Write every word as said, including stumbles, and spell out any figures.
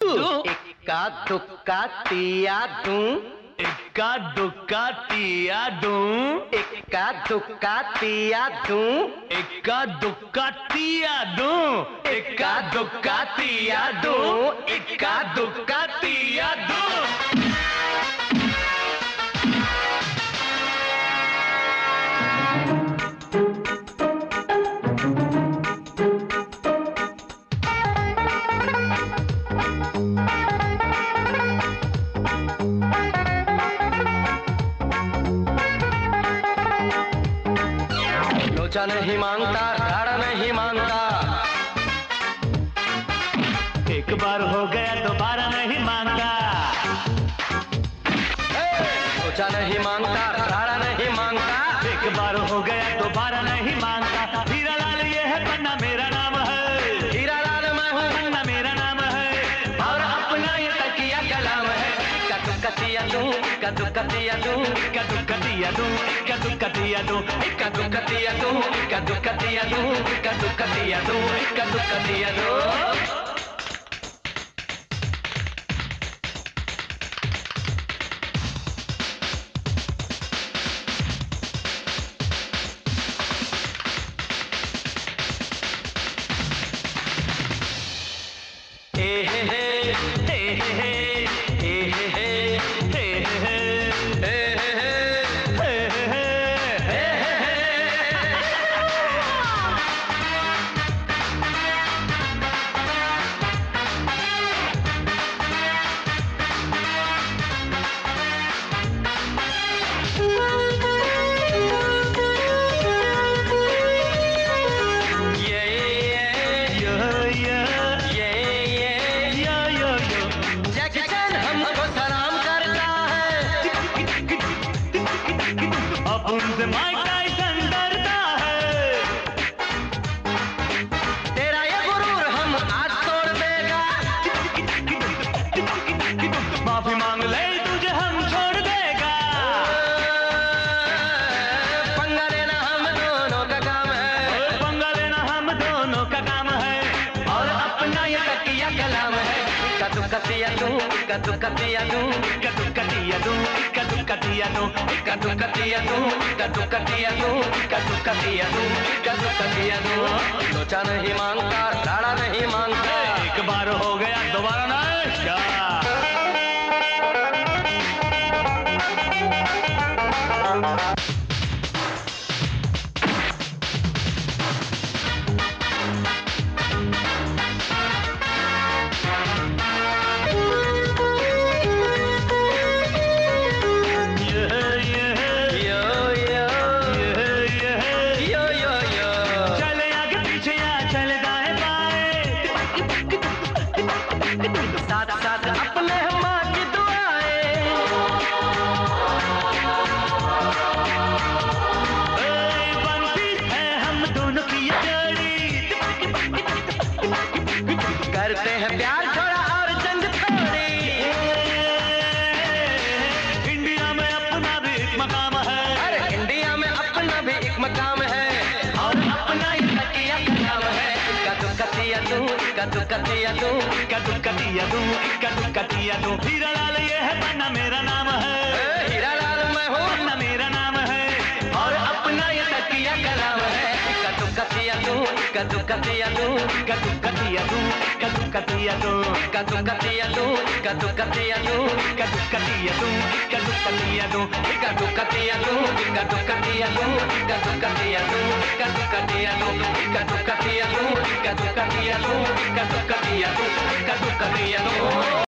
इक्का दुक्का तिया दूं, इक्का दुक्का तिया दूं, इक्का दुक्का तिया दूं, इक्का दुक्का तिया दूं, इक्का दुक्का तिया दूं, इक्का दुक्का तिया दूं। लोचा नहीं मांगता, राड़ा नहीं मांगता, एक बार हो गया दोबारा नहीं मांगता। लोचा नहीं मांगता, राड़ा नहीं मांगता, एक बार हो गया दोबारा नहीं मांगता। हीरा लाल ये है पन्ना मेरा नाम है, हीरा लाल मैं हूँ पन्ना मेरा नाम है, और अपना ये तकिया कलाम है। कदू कतिया दूं, कदू कतिया दूं, कदू कतिया दूं, कदू कतिया दूं, कदू कतिया दूं, कदू कतिया दूं, कदू कतिया दूं, कदू कतिया दूं। उनसे माइक टाइसन डरता है, तेरा ये गुरूर हम आज तोड़ देगा, माफी मांग ले तुझे हम छोड़ देगा। पंगा लेना हम दोनों का काम है, पंगा लेना हम दोनों का काम है, और अपना ये तकिया कलाम है। कदू कतिया दूं, कदू कतिया दूं, कदू कतिया दूं, कदू कतिया दूं, कदू कतिया दूं, कदू कतिया दूं, कदू कतिया दूं, कदू कतिया दूं। लोचा नहीं मांगता, राड़ा नहीं मांगता, एक बार हो गया दोबारा नहीं। साथ साथ अपने माँ की दुआएं, बनती है हम दोनों की ये जोड़ी, करते हैं प्यार थोड़ा और जंग थोड़ी। इंडिया में अपना भी एक मकाम है, अरे इंडिया में अपना भी एक मकाम है, और अपना ही तकिया कलाम है। कदू कतिया दूं, कदू कतिया दूं, कदू कतिया दूं, कदू कतिया दूं। हीरा लाल ये है पन्ना मेरा नाम है, हीरा लाल मैं हूँ पन्ना मेरा नाम है, और अपना ये तकिया कलाम है। कदू कतिया दूं, कदू कतिया दूं, कदू कतिया दूं, कदू कतिया दूं, कदू कतिया दूं, कदू कतिया दूं, कदू कतिया दूं, कदू कतिया दूं, कदू कतिया दूं, कदू कतिया दूं, कदू कतिया दूं, कदू कतिया दूं, कदू कतिया दूं, कदू कतिया दूं, कदू